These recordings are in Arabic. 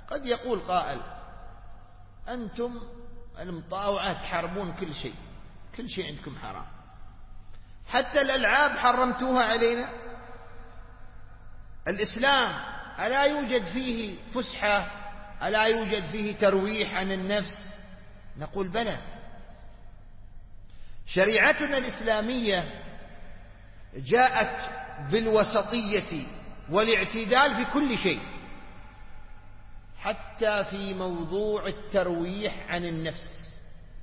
قد يقول قائل: أنتم المطاوعة تحاربون كل شيء عندكم حرام، حتى الألعاب حرمتوها علينا. الإسلام ألا يوجد فيه فسحة؟ ألا يوجد فيه ترويح عن النفس؟ نقول: بلى. شريعتنا الإسلامية جاءت بالوسطية والاعتدال في كل شيء، حتى في موضوع الترويح عن النفس.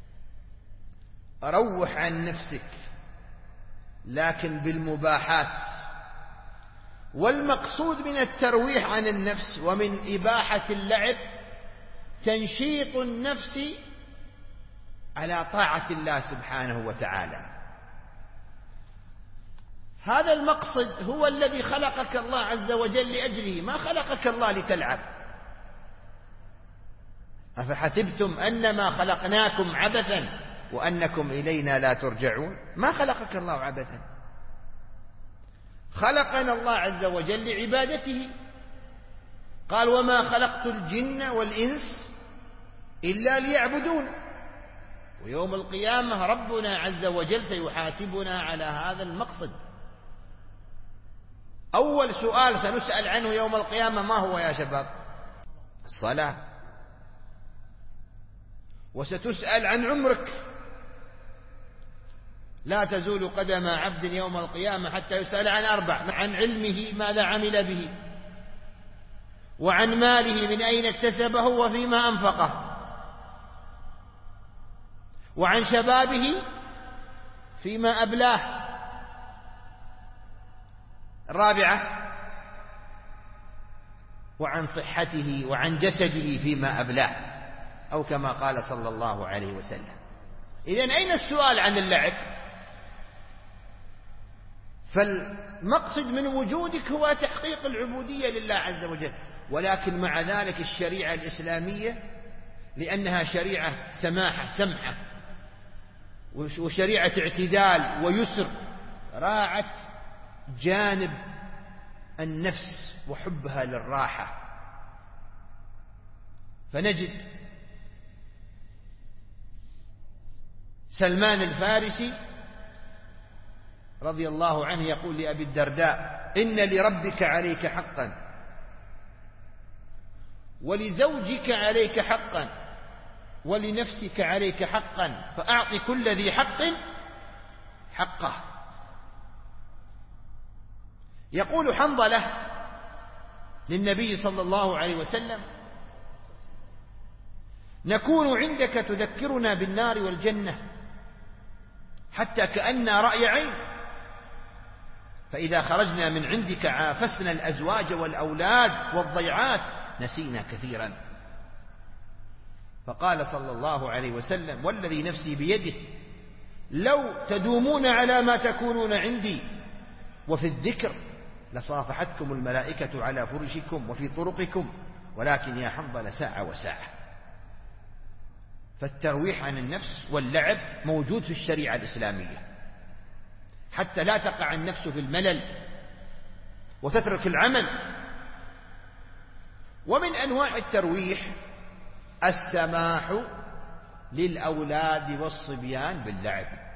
روح عن نفسك لكن بالمباحات. والمقصود من الترويح عن النفس ومن إباحة اللعب تنشيط النفس على طاعة الله سبحانه وتعالى. هذا المقصد هو الذي خلقك الله عز وجل لأجله، ما خلقك الله لتلعب. أفحسبتم أنما خلقناكم عبثا وأنكم إلينا لا ترجعون؟ ما خلقك الله عبثا، خلقنا الله عز وجل لعبادته. قال: وما خلقت الجن والإنس إلا ليعبدون. ويوم القيامة ربنا عز وجل سيحاسبنا على هذا المقصد. أول سؤال سنسأل عنه يوم القيامة ما هو يا شباب؟ الصلاة. وستسأل عن عمرك. لا تزول قدم عبد يوم القيامة حتى يسأل عن 4: عن علمه ماذا عمل به، وعن ماله من أين اكتسبه وفيما أنفقه، وعن شبابه فيما أبلاه. 4: وعن صحته وعن جسده فيما أبلاه، أو كما قال صلى الله عليه وسلم. إذن أين السؤال عن اللعب؟ فالمقصد من وجودك هو تحقيق العبودية لله عز وجل. ولكن مع ذلك الشريعة الإسلامية لأنها شريعة سمحة وشريعة اعتدال ويسر، راعت جانب النفس وحبها للراحة. فنجد سلمان الفارسي رضي الله عنه يقول لأبي الدرداء: إن لربك عليك حقا، ولزوجك عليك حقا، ولنفسك عليك حقا، فأعط كل ذي حق حقه. يقول حنظلة للنبي صلى الله عليه وسلم: نكون عندك تذكرنا بالنار والجنة حتى كأننا رأي عين، فإذا خرجنا من عندك عافسنا الأزواج والأولاد والضيعات نسينا كثيرا. فقال صلى الله عليه وسلم: والذي نفسي بيده لو تدومون على ما تكونون عندي وفي الذكر لصافحتكم الملائكة على فرشكم وفي طرقكم، ولكن يا حنظلة ساعة وساعة. فالترويح عن النفس واللعب موجود في الشريعة الإسلامية حتى لا تقع النفس في الملل وتترك العمل. ومن أنواع الترويح السماح للأولاد والصبيان باللعب.